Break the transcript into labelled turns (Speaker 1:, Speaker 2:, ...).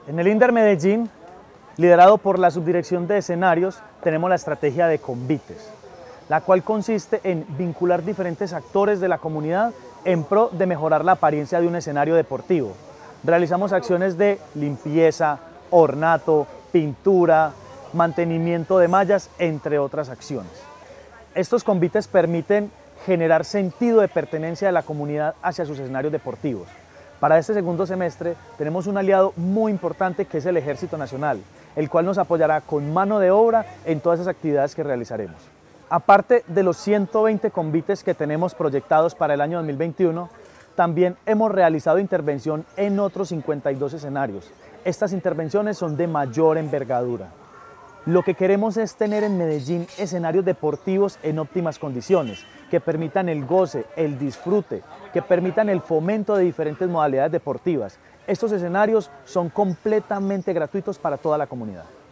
Speaker 1: En el INDER Medellín, liderado por la Subdirección de Escenarios, tenemos la estrategia de convites, la cual consiste en vincular diferentes actores de la comunidad en pro de mejorar la apariencia de un escenario deportivo. Realizamos acciones de limpieza, ornato, pintura, mantenimiento de mallas, entre otras acciones. Estos convites permiten generar sentido de pertenencia de la comunidad hacia sus escenarios deportivos. Para este segundo semestre tenemos un aliado muy importante que es el Ejército Nacional, el cual nos apoyará con mano de obra en todas esas actividades que realizaremos. Aparte de los 120 convites que tenemos proyectados para el año 2021, también hemos realizado intervención en otros 52 escenarios. Estas intervenciones son de mayor envergadura. Lo que queremos es tener en Medellín escenarios deportivos en óptimas condiciones, que permitan el goce, el disfrute, que permitan el fomento de diferentes modalidades deportivas. Estos escenarios son completamente gratuitos para toda la comunidad.